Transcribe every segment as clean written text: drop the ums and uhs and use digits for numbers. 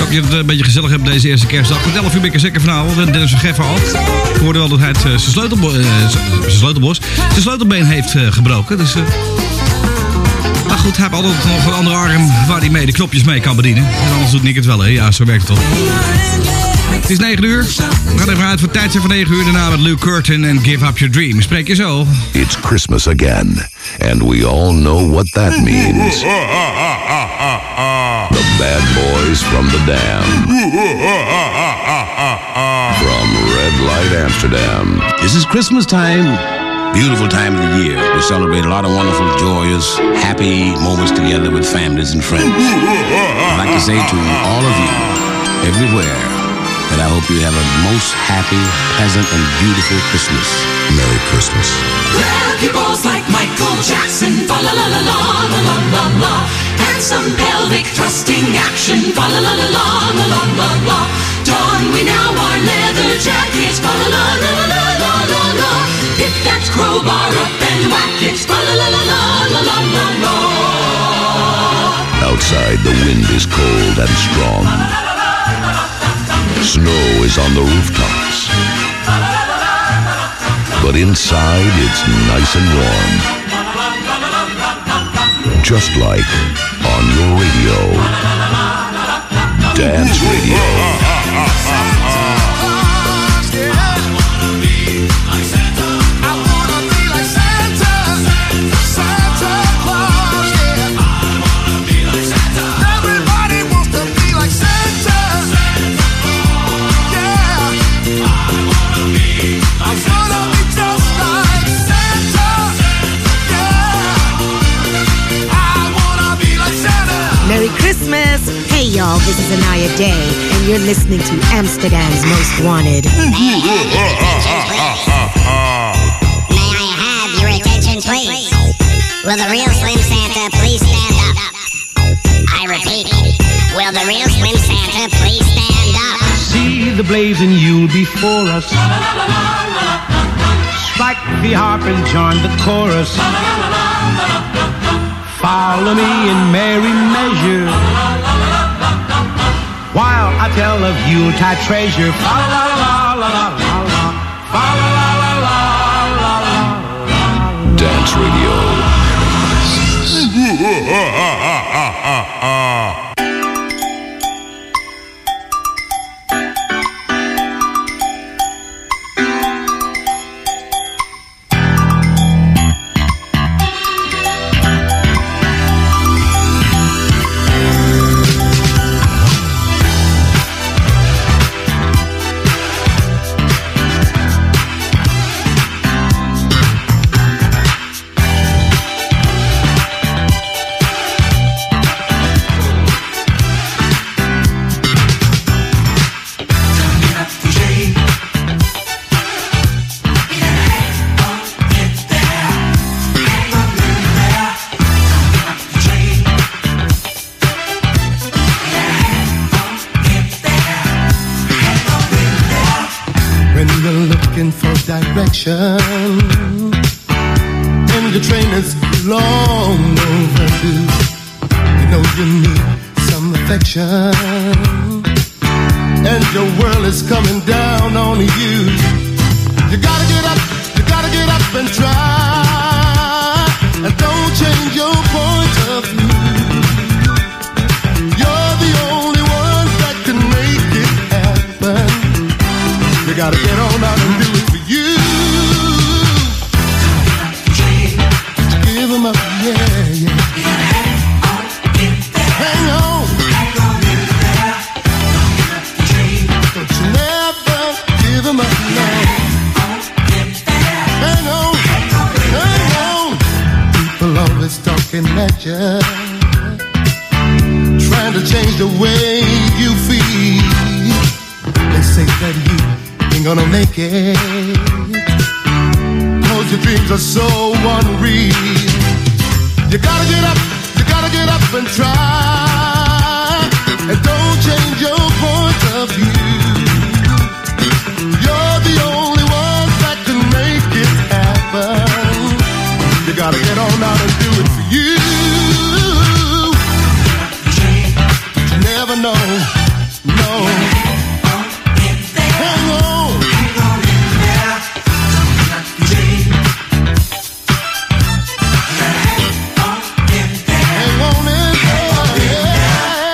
hoop je het een beetje gezellig hebt deze eerste kerstdag. Tot 11 uur ben ik er zeker vanavond. En Dennis van Geffer al. Ik hoorde wel dat hij zijn sleutelbeen heeft gebroken. Dus, maar goed, hij heeft altijd nog een andere arm waar hij mee de knopjes mee kan bedienen. En anders doet Nick het wel, hè? Ja, zo werkt het toch. Het is 9 uur. We gaan even uit voor het tijdje van 9 uur. Daarna met Luke Curtin en Give Up Your Dream. Spreek je zo. It's Christmas again. And we all know what that means. The bad boys from the Dam. From Red Light Amsterdam. This is Christmas time. Beautiful time of the year. We celebrate a lot of wonderful, joyous, happy moments together with families and friends. I'd like to say to all of you, everywhere, that I hope you have a most happy, pleasant, and beautiful Christmas. Merry Christmas. Grab your balls like Michael Jackson, fa la la la la la la la la. And some pelvic thrusting action, fa la la la la la la la la. Don we now our leather jackets, fa la la la la la la la. Pick that crowbar up and whack it, fa la la la la la la la la. Outside the wind is cold and strong. Snow is on the rooftops. But inside it's nice and warm. Just like on your radio. Dance Radio. Merry Christmas! Hey y'all, this is Anaya Day, and you're listening to Amsterdam's Most Wanted. May I have your attention, please? Will the real Slim Santa please stand up? I repeat, will the real Slim Santa please stand up? See the blazing Yule before us. Strike the harp and join the chorus. Follow me in merry measure while I tell of Yuletide treasure. Fa la la la la la la. Fa la la la la la la. Dance Radio. Direction, and the train is long overdue. You know you need some affection, and your world is coming down on you. You gotta get up and try, and don't change your point of view. You're the only one that can make it happen. You gotta get on out and do it for you. Give 'em up, yeah, yeah. Hang on. Don't you never give 'em up now. Hang on, hang on. People always talking at you, trying to change the way you feel. They say that you ain't gonna make it, 'cause your dreams are so unreal. You gotta get up and try, and don't change your point of view. You're the only one that can make it happen. You gotta get on out and do it for you. You never know No. Hang on. Hang on in there, yeah.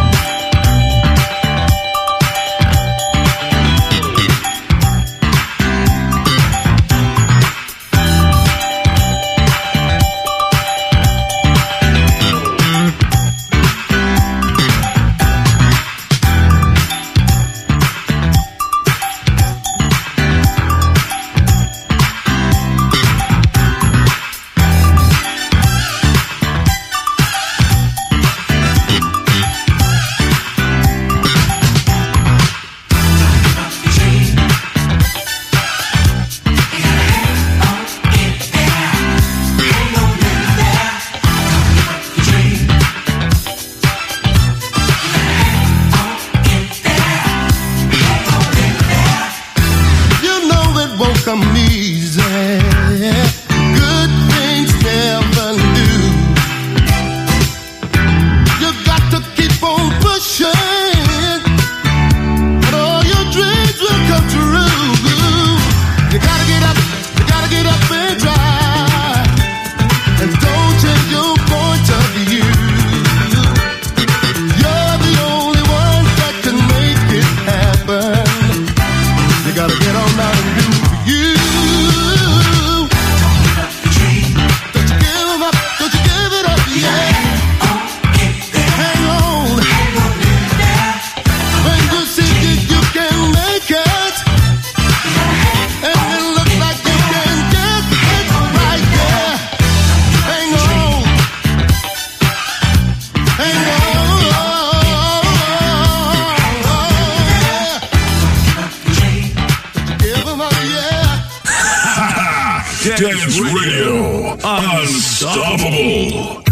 Come easy. Good things never do. You got to keep on pushing, and all your dreams will come true. You gotta get up and try, and don't change your point of view. You're the only one that can make it happen. You gotta get on out and do. Dance Radio, unstoppable.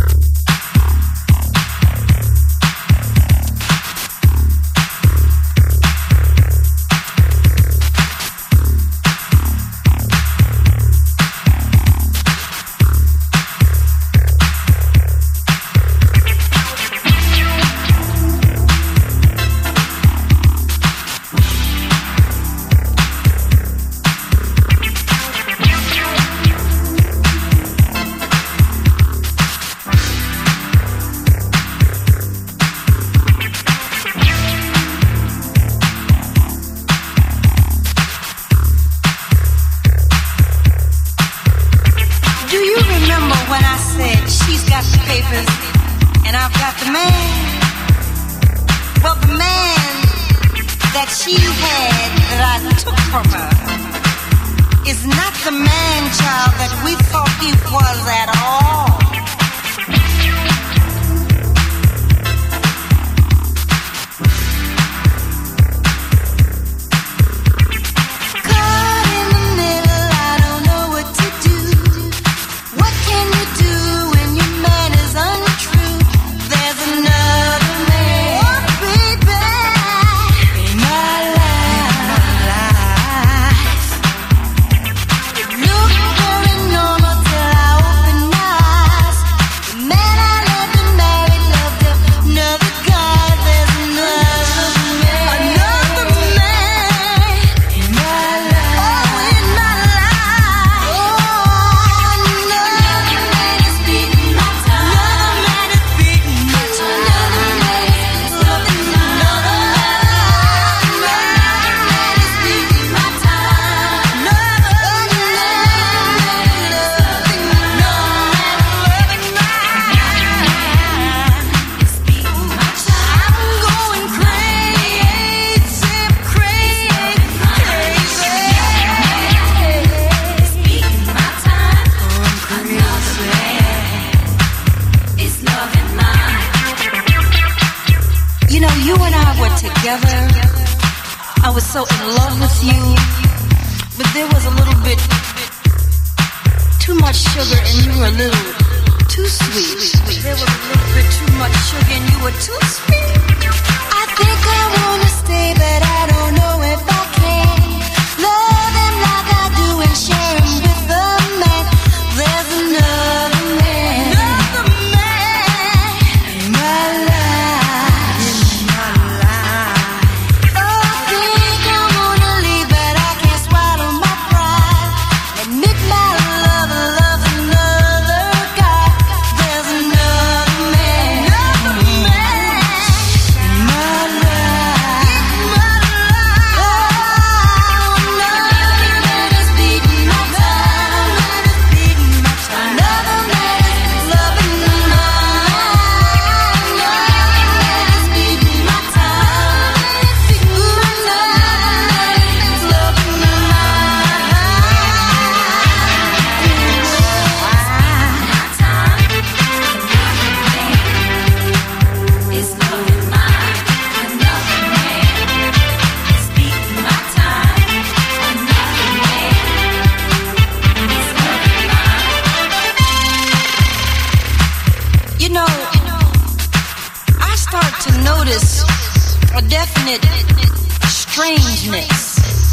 notice a definite strangeness.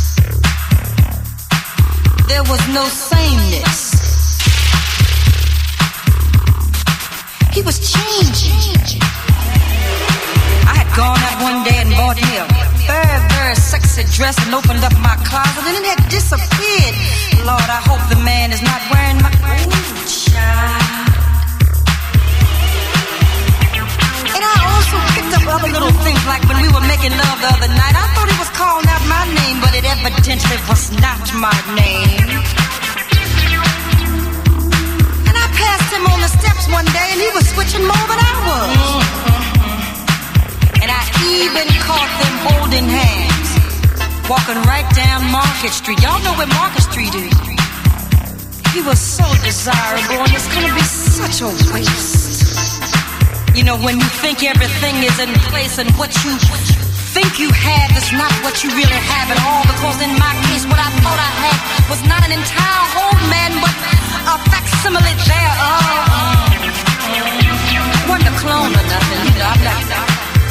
There was no sameness. He was changing. I had gone out one day and bought me a very, very sexy dress and opened up my closet and it had disappeared. Lord, I hope the man is not wearing my... Ooh, child. And I also picked up other little things like when we were making love the other night. I thought he was calling out my name, but it evidently was not my name. And I passed him on the steps one day and he was switching more than I was. And I even caught them holding hands, walking right down Market Street. Y'all know where Market Street is. He was so desirable and it's gonna be such a waste. You know, when you think everything is in place and what you think you have is not what you really have at all, because in my case what I thought I had was not an entire whole man but a facsimile thereof. Wasn't a clone or nothing, you know, I'm not.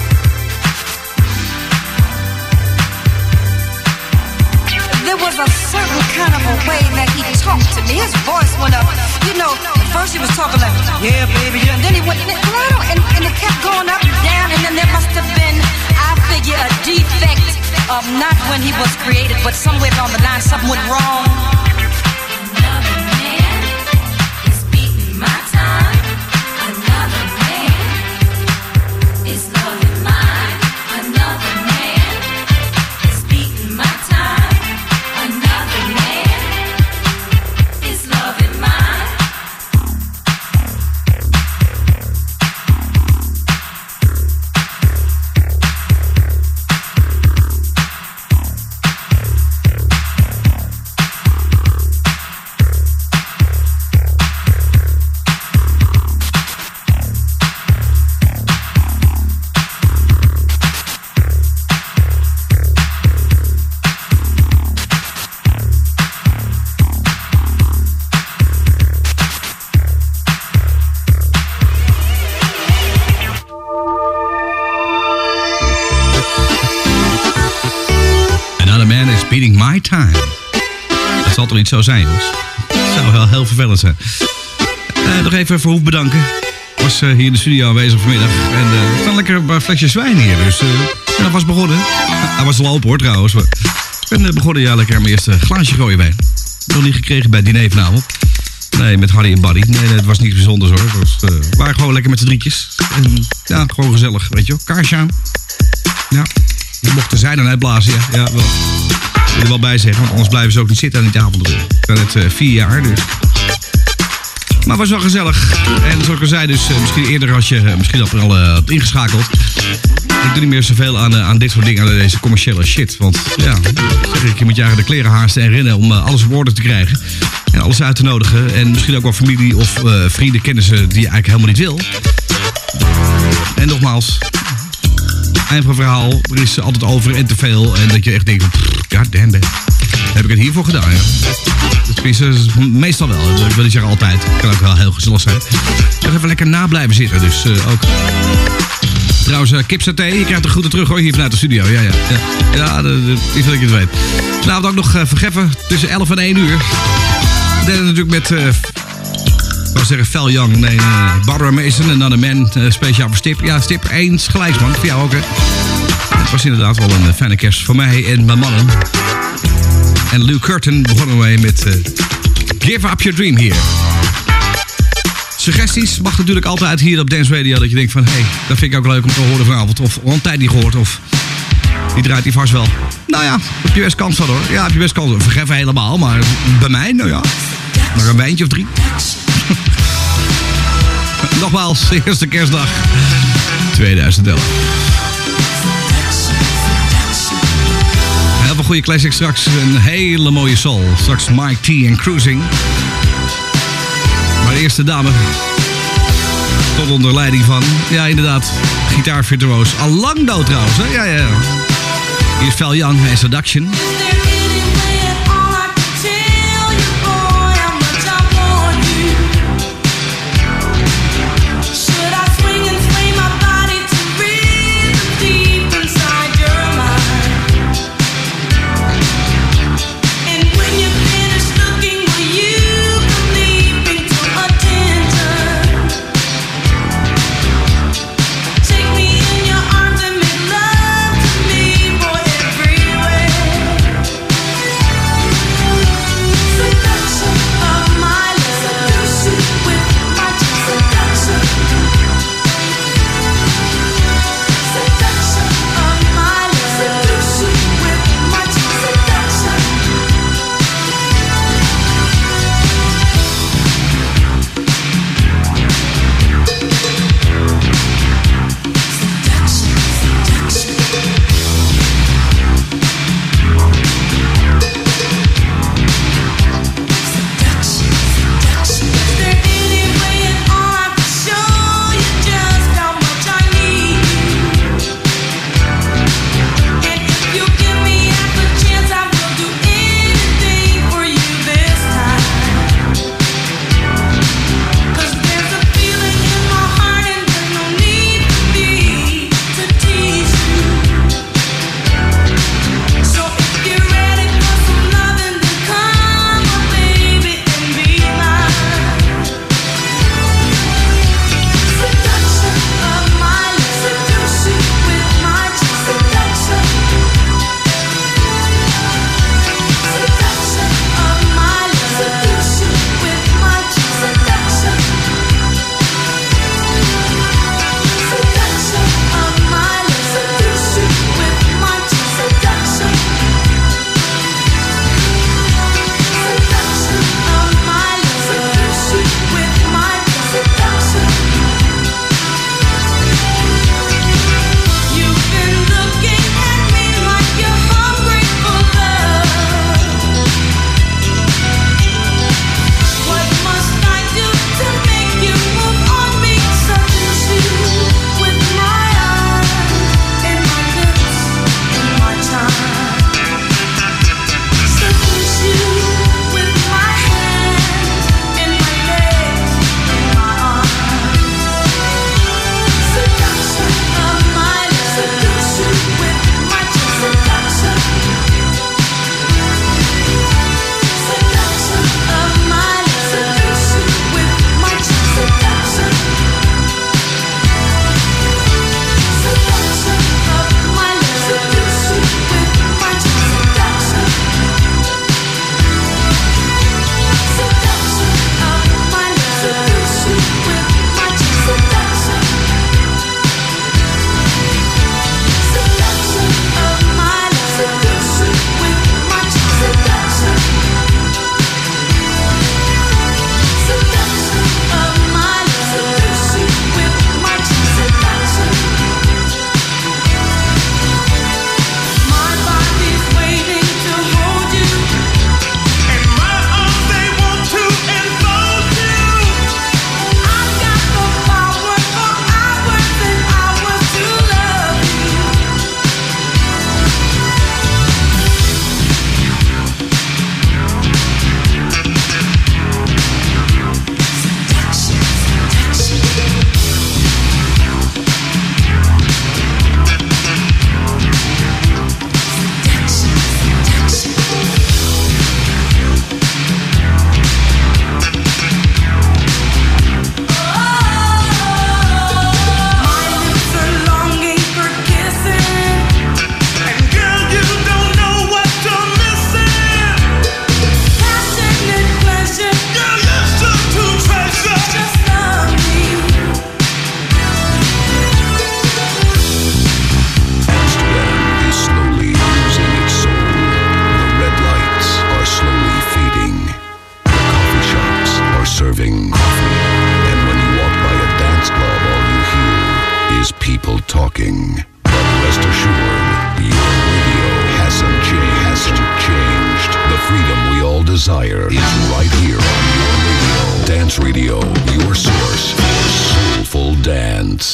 There was a certain kind of a way that he talked to me. His voice went up. You know, first he was talking like, yeah, baby, yeah. And then he went, and it kept going up and down. And then there must have been, I figure, a defect of not when he was created, but somewhere along the line something went wrong. Another man is beating my time. Another man is loving mine. Another man is beating my time. Another man is loving mine. Beating my time. Dat zal toch niet zo zijn, jongens? Dat zou wel heel vervelend zijn. Nog even Verhoef bedanken. Ik was hier in de studio aanwezig vanmiddag. En er staan lekker een paar flesjes wijn hier. Dus dat was begonnen. Hij was al open hoor trouwens. Ik ben begonnen lekker mijn eerste glaasje rode wijn. Nog niet gekregen bij het diner vanavond. Nee, met Harry en Buddy. Nee, het was niks bijzonders hoor. We waren gewoon lekker met z'n drietjes. En ja, gewoon gezellig, weet je wel. Kaarsje aan. Ja, die mochten zijn en uitblazen, ja wel. Ik wil er wel bij zeggen, want anders blijven ze ook niet zitten aan die tafel. Ik ben net 4 jaar, dus. Maar het was wel gezellig. En zoals ik al zei, dus misschien eerder als je misschien al had ingeschakeld. Ik doe niet meer zoveel aan dit soort dingen, aan deze commerciële shit. Want ja, zeg ik, je moet je eigenlijk de kleren haasten en rennen om alles op orde te krijgen. En alles uit te nodigen. En misschien ook wel familie of vrienden, kennissen die je eigenlijk helemaal niet wil. En nogmaals, eind van het verhaal, er is altijd over en te veel. En dat je echt denkt, god damn, heb ik het hiervoor gedaan, ja. Dat is meestal wel, ik wil niet zeggen altijd. Het kan ook wel heel gezellig zijn. Nog even lekker na blijven zitten, dus ook. Trouwens, kipsaté, je krijgt de groeten terug hoor, hier vanuit de studio. Ja, ik wil dat je het weet. Vanavond ook nog vergeffen tussen 11 en 1 uur. We deden natuurlijk met, ik wou zeggen Fel Young, nee, Barbara Mason, Another Man, speciaal voor Stip. Ja, Stip, eens gelijksman, voor jou ook hè. Het was inderdaad wel een fijne kerst voor mij en mijn mannen. En Lou Curtin begonnen we mee met Give Up Your Dream hier. Suggesties mag natuurlijk altijd hier op Dance Radio. Dat je denkt van, hé, dat vind ik ook leuk om te horen vanavond. Of al een tijd niet gehoord. Of die draait die vast wel. Nou ja, heb je best kans van hoor. Ja, heb je best kans. Vergeffen helemaal. Maar bij mij, nou ja. Maar een wijntje of 3. Nogmaals, eerste kerstdag 2011. Heel veel goede classics straks. Een hele mooie soul. Straks Mike T en Cruising. Maar de eerste dame. Tot onder leiding van, ja inderdaad, gitaarvirtuoos. Al lang dood trouwens, hè? Ja. Hier is Fel Young en Seduction. Should I swing and sway my body to rhythm?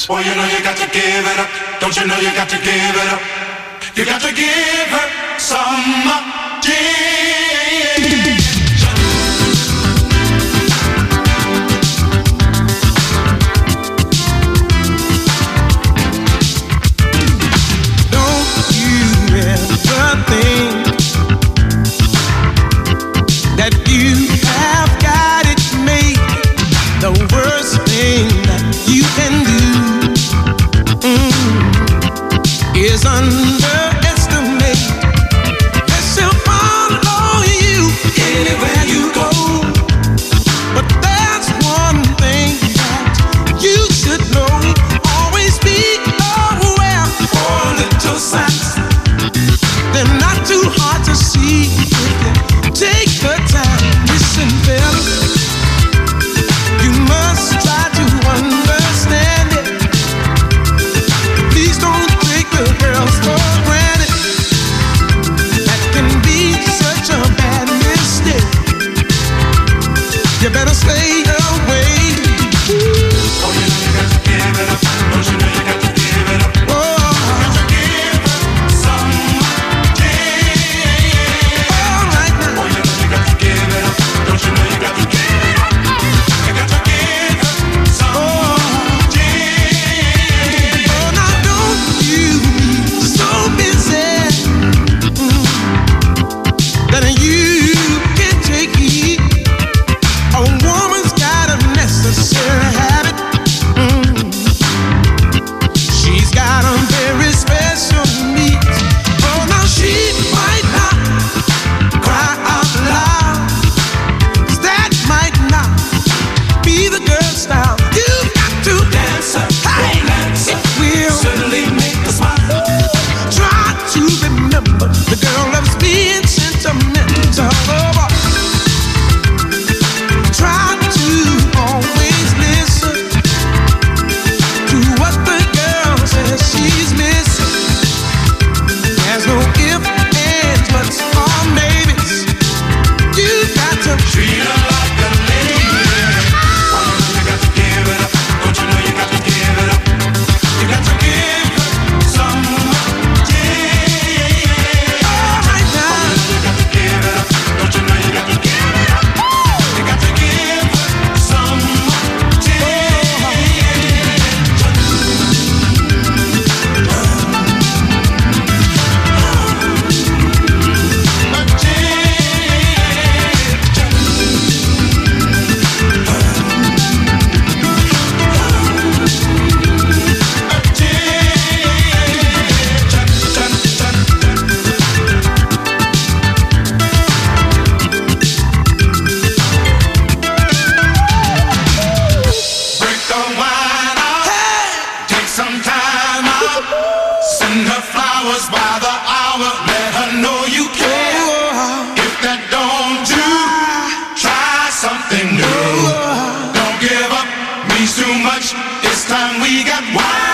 Oh, you know you got to give it up. Don't you know you got to give it up? You got to give her some attention. Don't you ever think that you have got it made? The worst thing that you can do is underestimate. She'll follow you anywhere you go. But there's one thing that you should know. Always be aware for little signs. They're not too hard to see if you take the time. Listen, fellas, you must try to understand it. Please don't take the girls for granted. That can be such a bad mistake. You better stay away. Oh, you know you got to give it up. Don't you know you got to give it up? Oh, You got to give her some attention. all right now. Oh, you know you got to give it up. Don't you know you got to give it up? You got to give her some attention. Oh, now don't you be so busy that you can take it. A woman's got a necessary habit. She's got a very special needs. Oh, now she might not cry out loud, 'cause that might not be the girl style. You've got to dance, hey, it will Certainly make us smile. try to remember the girl loves being sentimental. Try to always listen to what the girl says she's missing. There's no if, ands, buts, or maybes. You got to Treat her like a lady. Oh, you know you got to give it up. Don't you know you got to give it up? You got to give her some attention. all right now. You got to give it up. Don't you know you got to give it up? You got to give her some Break the wine out. Take some time out. Send her flowers by the hour. Let her know you care. If that don't do, try something new. Don't give up. Means too much. This time we got wine.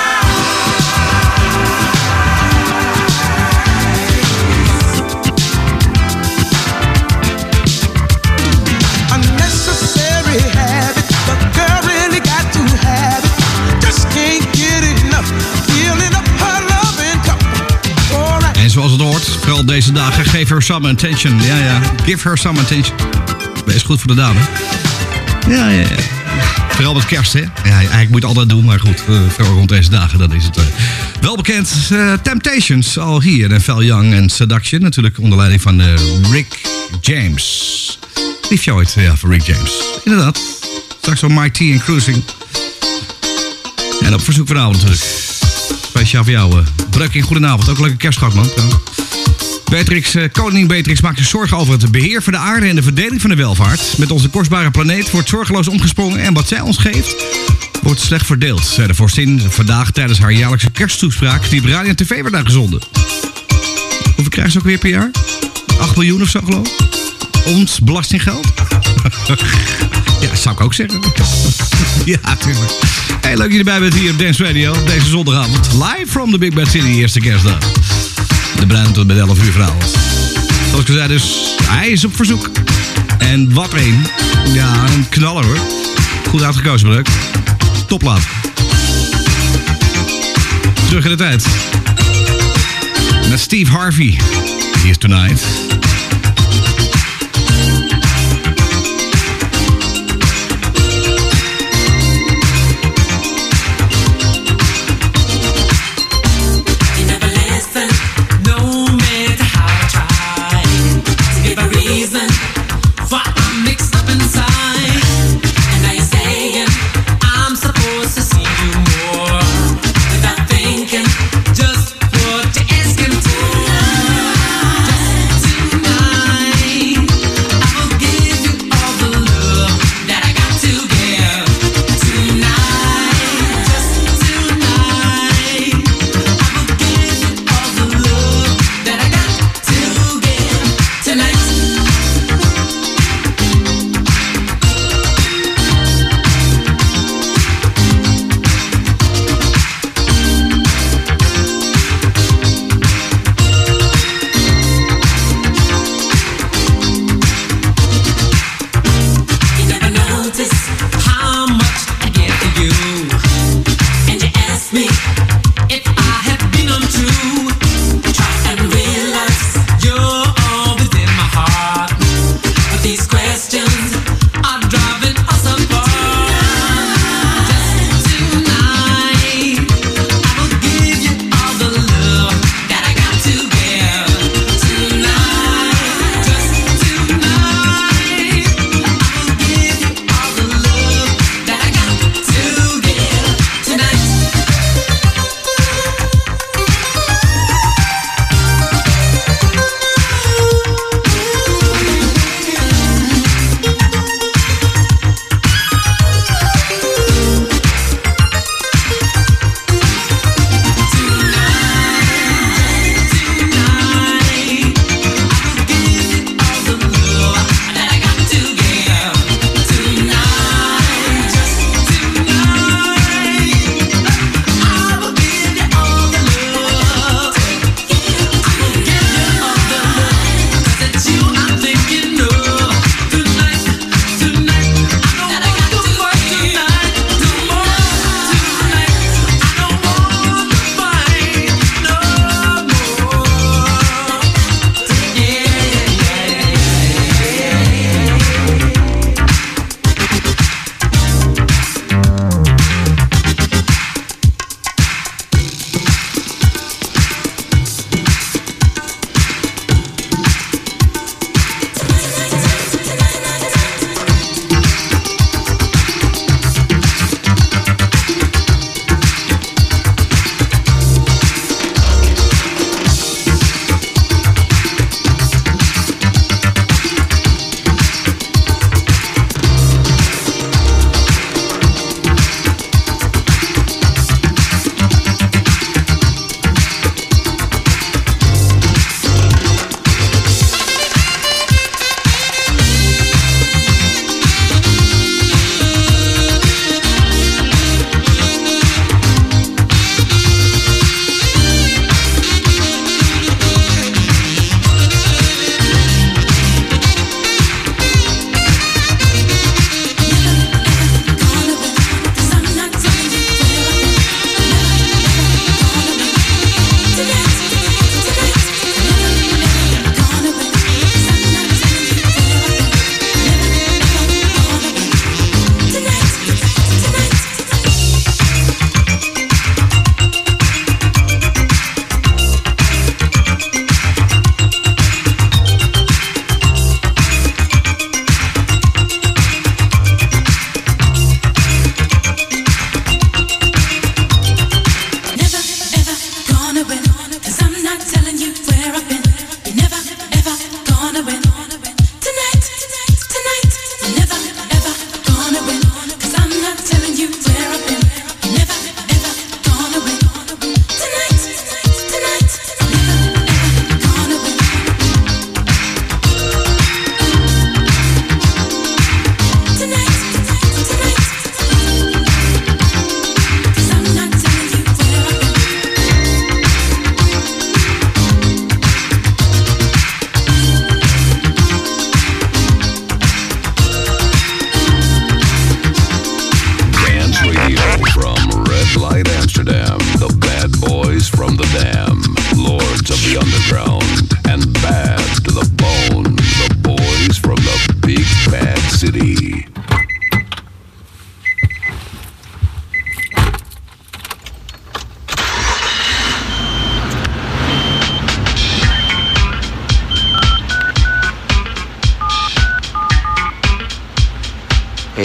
Unnecessary habit, the girl really got to have it. Just can't get enough. Feeling up her loving cup. All right. En zoals het hoort, vooral deze dagen, geef her some attention. Ja, ja, give her some attention. Wees goed voor de dame. Ja, ja, ja. Vooral met kerst, hè? Ja, eigenlijk moet je het altijd doen, maar goed, vooral rond deze dagen, dan is het wel bekend. Temptations, al hier. En Val Young en Seduction, natuurlijk onder leiding van Rick James. Liefje ooit, ja, van Rick James. Inderdaad. Straks van Mike T en Cruising. En op verzoek vanavond natuurlijk. Speciaal voor jou, Breuking, goedenavond. Ook een leuke kerstgast, man. Koningin Beatrix maakt zich zorgen over het beheer van de aarde en de verdeling van de welvaart. Met onze kostbare planeet wordt zorgeloos omgesprongen en wat zij ons geeft, wordt slecht verdeeld, zei de vorstin vandaag tijdens haar jaarlijkse kersttoespraak die op radio en tv werd uitgezonden. Hoeveel krijgen ze ook weer per jaar? 8 miljoen of zo, geloof ik? Ons belastinggeld? Ja, zou ik ook zeggen. Ja, tuurlijk. Hey, leuk dat je erbij bent hier op Dance Radio. Deze zondagavond. Live from the Big Bad City, eerste kerstdag. De bruin tot bij 11 uur vanavond. Zoals ik al zei dus, hij is op verzoek. En wat een. Ja, een knaller hoor. Goed uitgekozen, Breuk. Toplaat. terug in de tijd. Met Steve Harvey. Here's Tonight. Just what you asking for.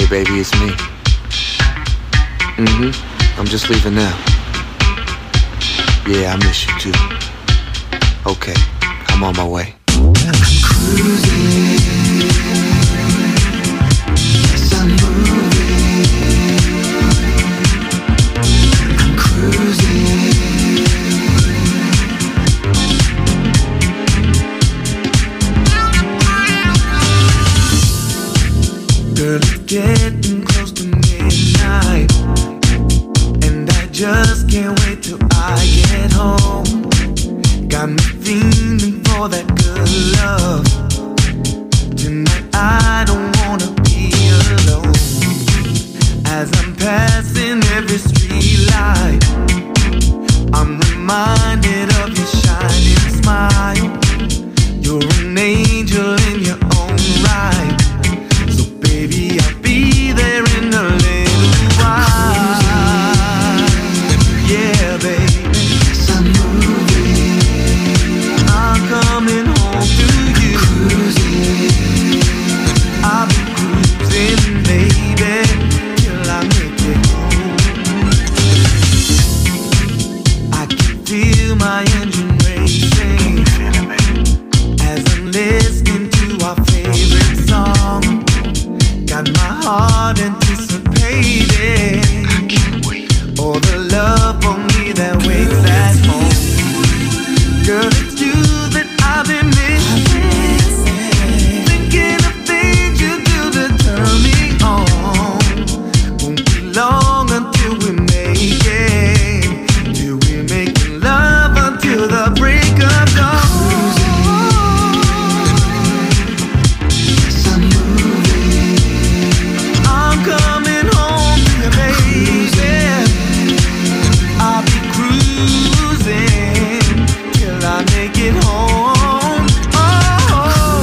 baby, it's me. I'm just leaving now. Yeah, I miss you too. Okay, I'm on my way. I'm cruising. Yes, I'm moving. I'm cruising. Girl, it's getting close to midnight, and I just can't wait till I get home. Got me feeling for that good love. Tonight I don't wanna be alone. As I'm passing every street light, I'm reminded of your shining smile. You're an angel in your own right. Baby, I'll be there in a little while. Yeah, baby, yes, I'm moving. I'm coming home to you. Cruising. I'll be cruising, baby, till I make it home. I can feel my engine racing as I'm listening to our favorite song. Got my heart anticipating. I can't wait. All the love for me that waits at home. Girl, it's you that I've been missing. Thinking of things you do to turn me on. Won't be long until we make it. Till we're making love until the break of dawn. Coming home to you, baby. I'll be cruising till I make it home. Oh,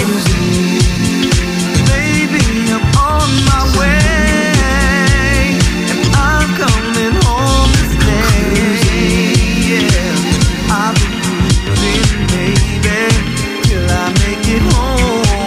baby, I'm on my way, and I'm coming home to stay. Yeah, I'll be cruising, baby, till I make it home.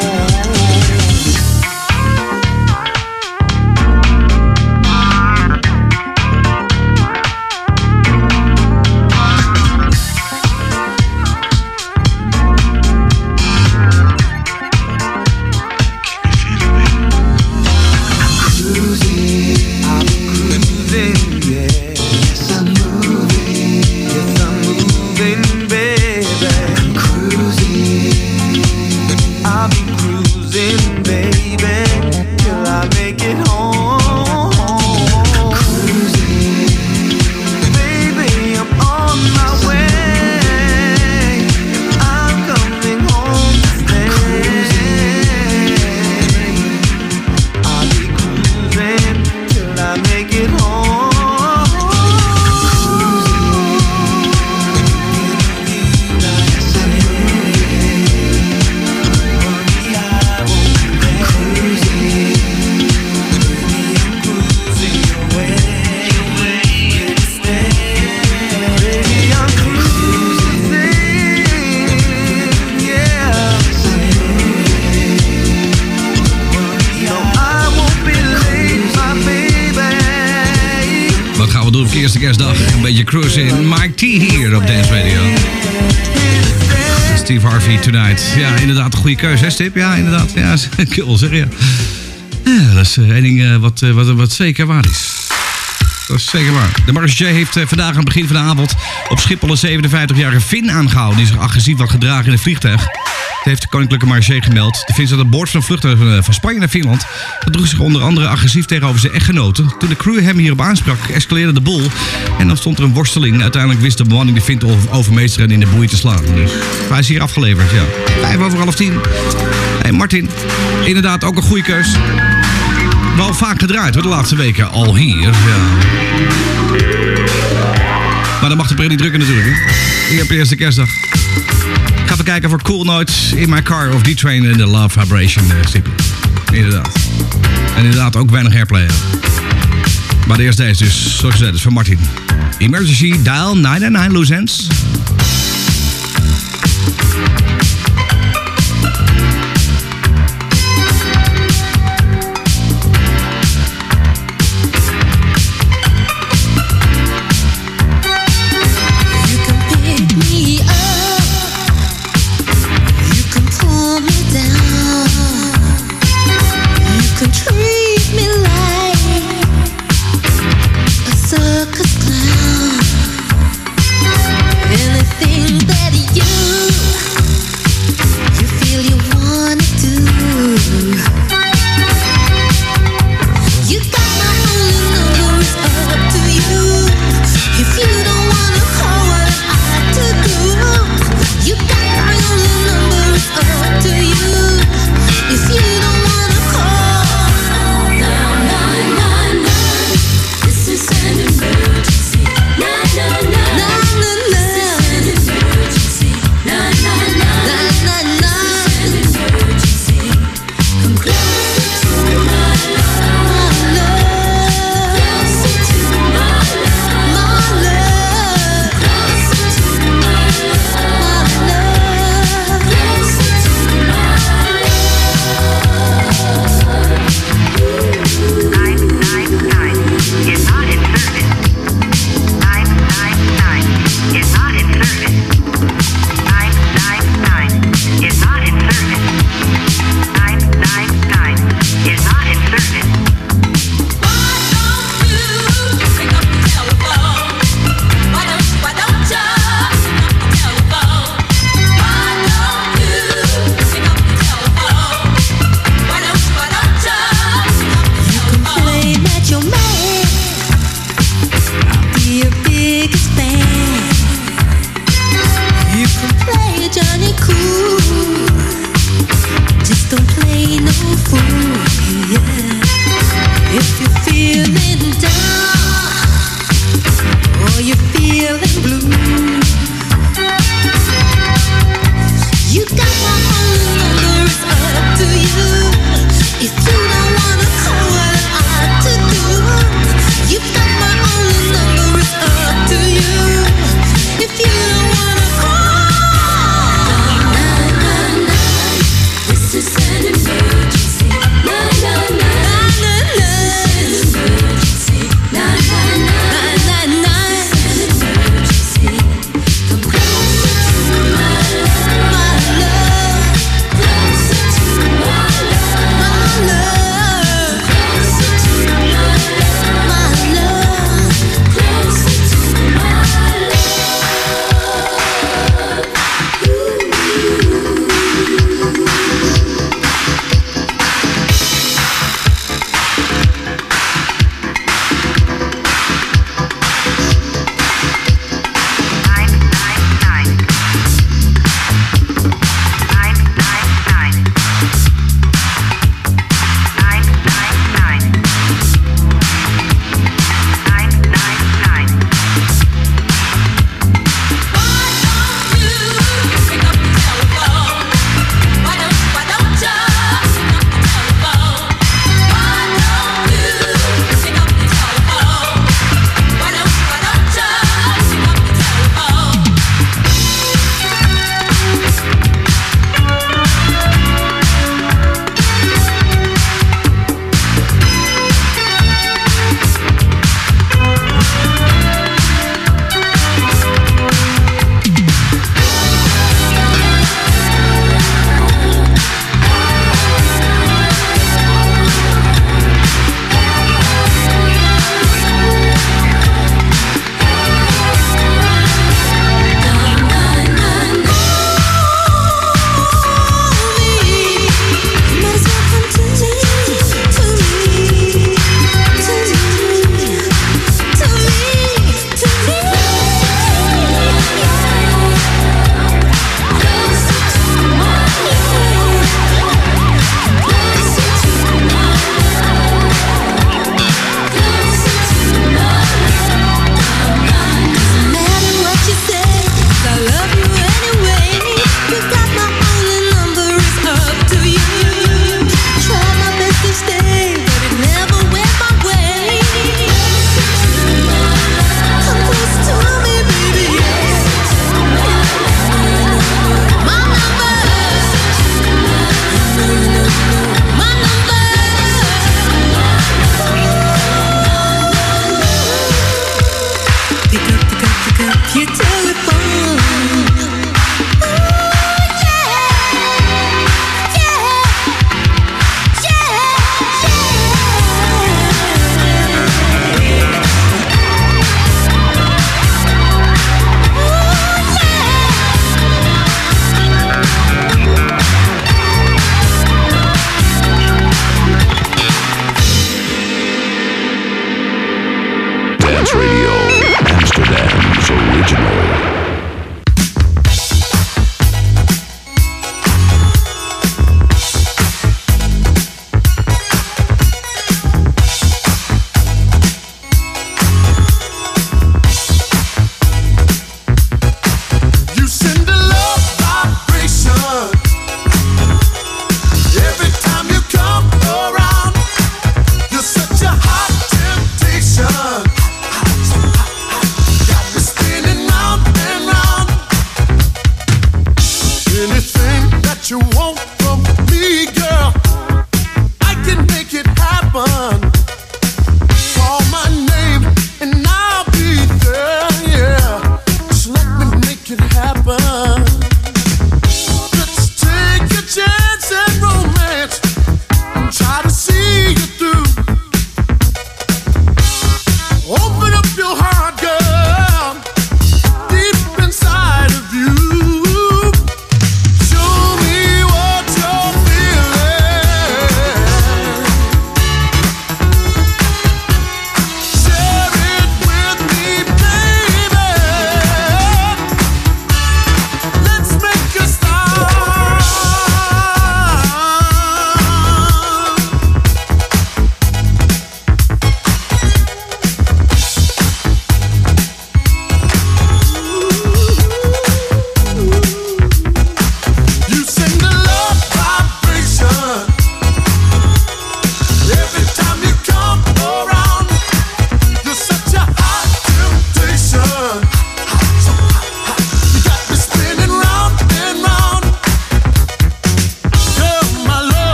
Eerste kerstdag, een beetje cruising. Mike T hier op Dance Radio. Steve Harvey Tonight. Ja, inderdaad een goede keuze, hè Stip? Ja, inderdaad. Ja, ik wil wel zeggen, ja. Ja, dat is één ding wat zeker waar is. Dat is zeker waar. De Marseillais heeft vandaag aan het begin van de avond op Schiphol een 57-jarige Fin aangehouden die zich agressief had gedragen in een vliegtuig. Het heeft de Koninklijke Marseille gemeld. De Fin zat aan boord van een vluchtuig van Spanje naar Finland. Dat droeg zich onder andere agressief tegenover zijn echtgenoten. Toen de crew hem hierop aansprak, escaleerde de boel. En dan stond er een worsteling. Uiteindelijk wist de bemanning de Fin te overmeesteren en in de boei te slaan. Dus hij is hier afgeleverd, ja. 9:05. Hey Martin, inderdaad ook een goede keus. Wel vaak gedraaid hoor, de laatste weken al hier. Ja. Maar dan mag de pret niet drukken natuurlijk. Hè? Hier op de eerste kerstdag. Ik ga even kijken voor Cool Notes, In My Car of D-Train en The Love Vibration. Inderdaad. En inderdaad ook weinig airplay. Maar de eerste deze dus, zoals gezegd, is van Martin. Emergency Dial 999 Loose Ends. feeling blue. You got my phone number, it's up to you. If you don't wanna call, what I ought to do. You got my own number, it's up to you. If you don't wanna call, 999, this is an emergency. 999, this is an emergency. 999, 999.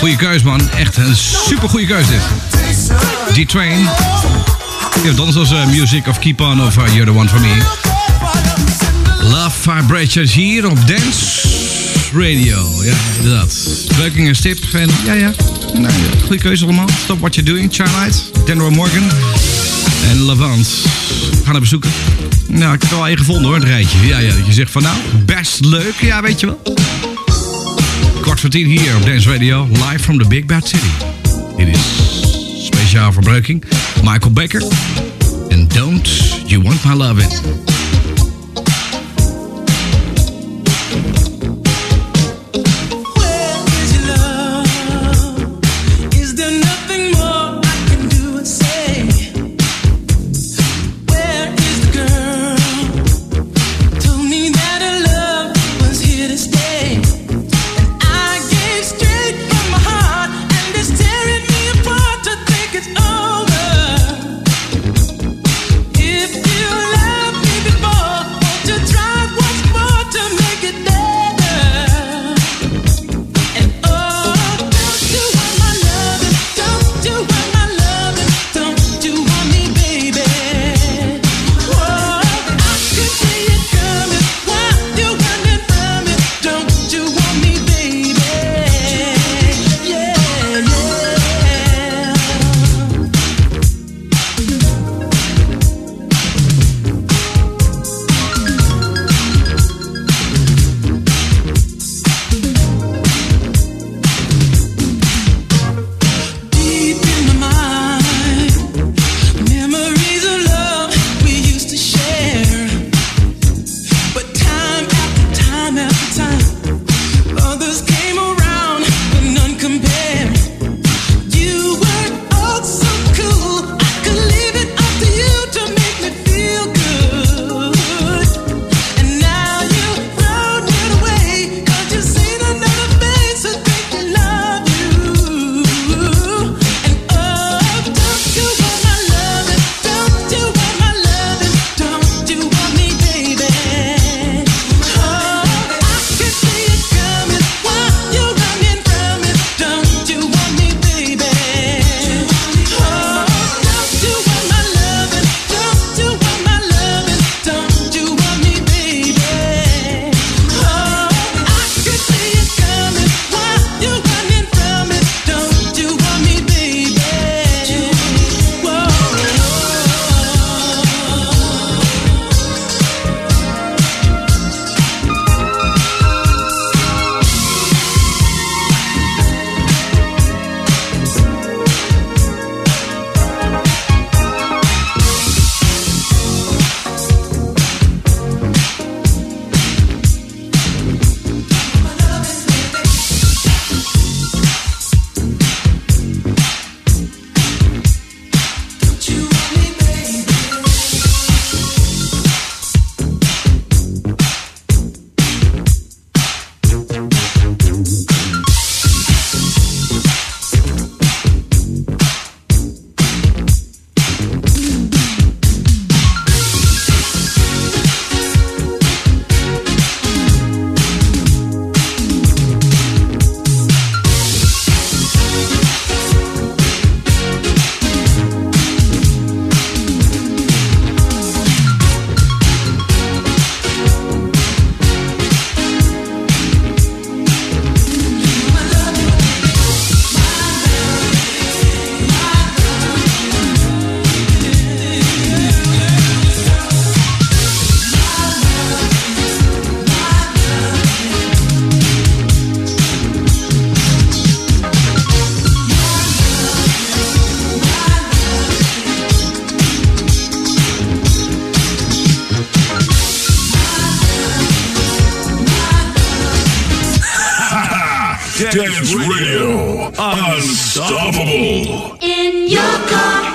Goeie keus, man. Echt een super goede keus dit. D-Train. Ja, dan is als Music of Keep On of You're The One For Me. Love Vibrations hier op Dance Radio. Ja, inderdaad. Breuking en Stip. En ja. Nou, goede keuze allemaal. Stop What You're Doing, Charlight, Denver Morgan en Levant. We gaan even zoeken. Nou, ik heb het al één gevonden hoor, het rijtje. Ja, dat je zegt van nou, best leuk. Ja, weet je wel. 9:15 hier op Dance Radio, live from the Big Bad City. Dit is speciaal voor Breuking. Michael Baker. En Don't You Want My Lovin'. Dance Radio. Unstoppable. In your car.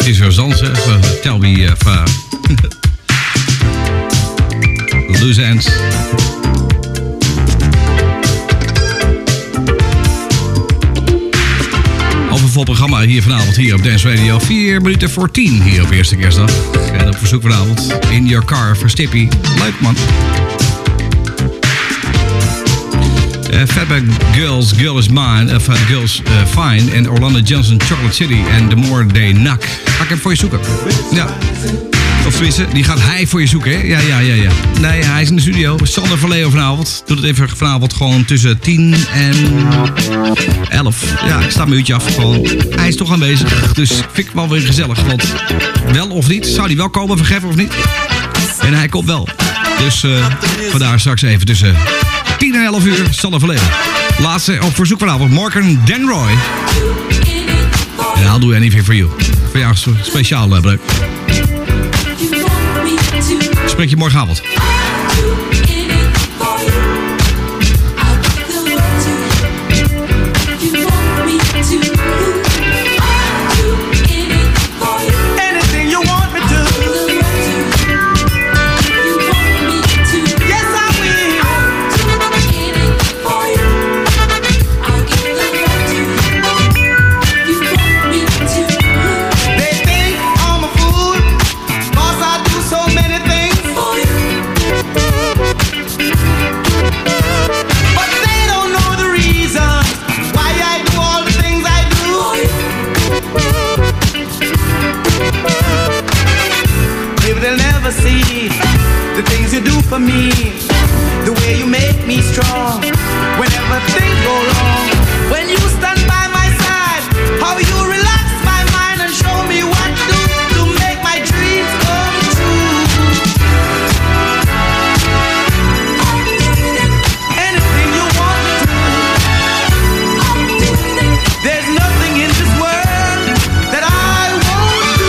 Het is weer dansen. Tell me loose ends. Overvol programma hier vanavond hier op Dance Radio. 4 minuten voor 10 hier op eerste kerstdag. En op verzoek vanavond. In Your Car voor Stippy. Leuk man. Fatback Girls, Girl is Mine, Girls Fine en Orlando Johnson, Chocolate City en The More They Knock. Ga ik hem voor je zoeken? Ja. Of tenminste, die gaat hij voor je zoeken, hè? Ja. Nee, hij is in de studio. Sander van Leeuwen vanavond. Doe het even vanavond gewoon tussen 10 en 11. Ja, ik sta een uurtje af. Gewoon. Hij is toch aanwezig. Dus vind ik wel weer gezellig. Want wel of niet, zou hij wel komen, vergeffen of niet? En hij komt wel. Dus vandaar straks even tussen 10 en 11 uur, Sander van Leeuwen. Laatste op verzoek vanavond, Morgan Denroy. En I'll do anything for you. Voor jou speciaal, Breuk. Spreek je morgenavond. See the things you do for me, the way you make me strong whenever things go wrong. When you stand by my side, how you relax my mind and show me what to do to make my dreams come true. Anything you want me to, there's nothing in this world that I won't do.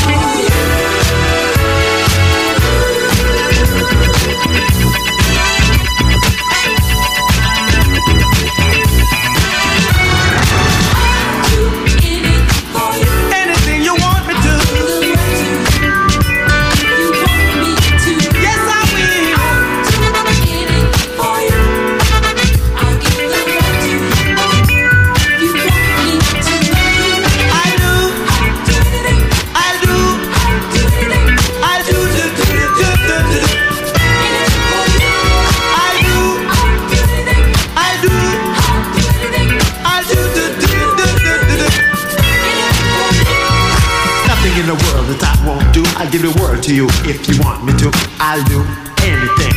In the world that I won't do, I'll give the world to you if you want me to. I'll do anything.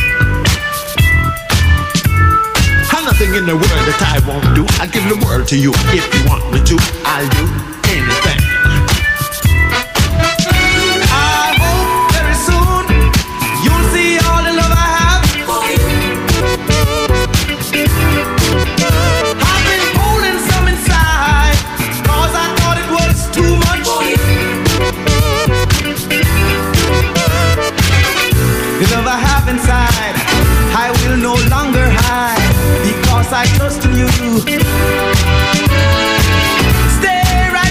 I'm nothing in the world that I won't do. I'll give the world to you if you want me to. I'll do